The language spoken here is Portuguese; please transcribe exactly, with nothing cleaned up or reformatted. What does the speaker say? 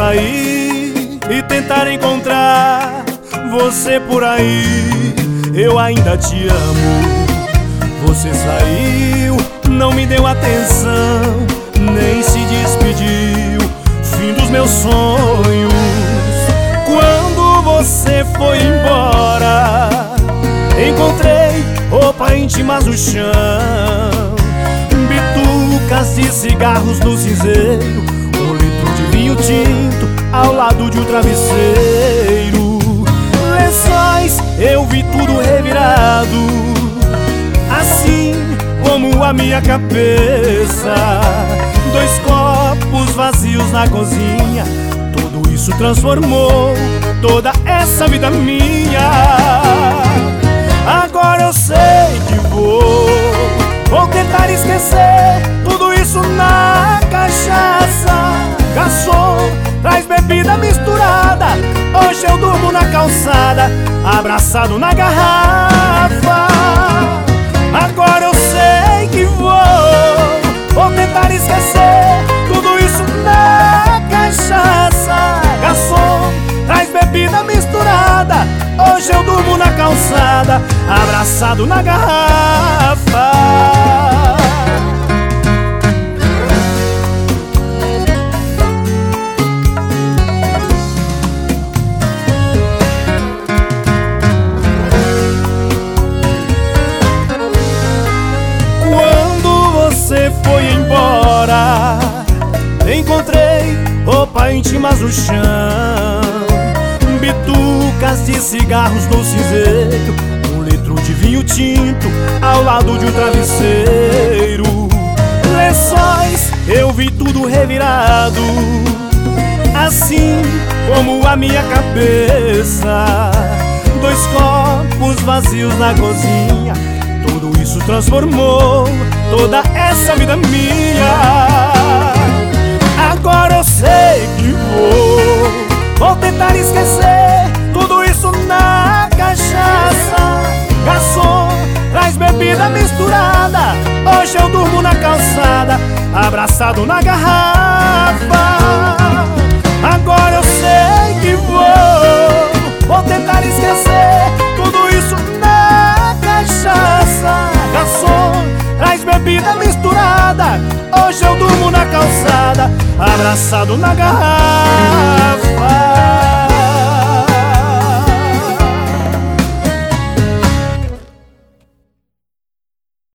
sair e tentar encontrar você por aí. Eu ainda te amo. Você saiu, não me deu atenção, nem se despediu. Fim dos meus sonhos. Quando você foi embora, encontrei roupa íntimas no chão, bitucas de cigarros no cinzeiro, um litro de vinho tinto ao lado de um travesseiro. Lençóis, eu vi tudo revirado, assim como a minha cabeça. Dois copos vazios na cozinha, tudo isso transformou toda essa vida minha. Agora eu sei que vou, vou tentar esquecer tudo isso na cachaça. Garçom, traz bebida misturada, hoje eu durmo na calçada, abraçado na garrafa. Agora eu sei que vou, vou tentar esquecer tudo isso na cachaça. Garçom, traz bebida misturada, hoje eu durmo na calçada, abraçado na garrafa. Você foi embora, encontrei roupa íntimas no chão, bitucas de cigarros no cinzeiro, um litro de vinho tinto ao lado de um travesseiro. Lençóis, eu vi tudo revirado, assim como a minha cabeça. Dois copos vazios na cozinha, tudo isso transformou toda essa vida minha. Agora eu sei que vou, vou tentar esquecer tudo isso na cachaça. Garçom, traz bebida misturada, hoje eu durmo na calçada, abraçado na garrafa. Agora eu sei que vou, vou tentar esquecer tudo isso na cachaça. Garçom, traz bebida misturada, hoje eu durmo na calçada, abraçado na garrafa.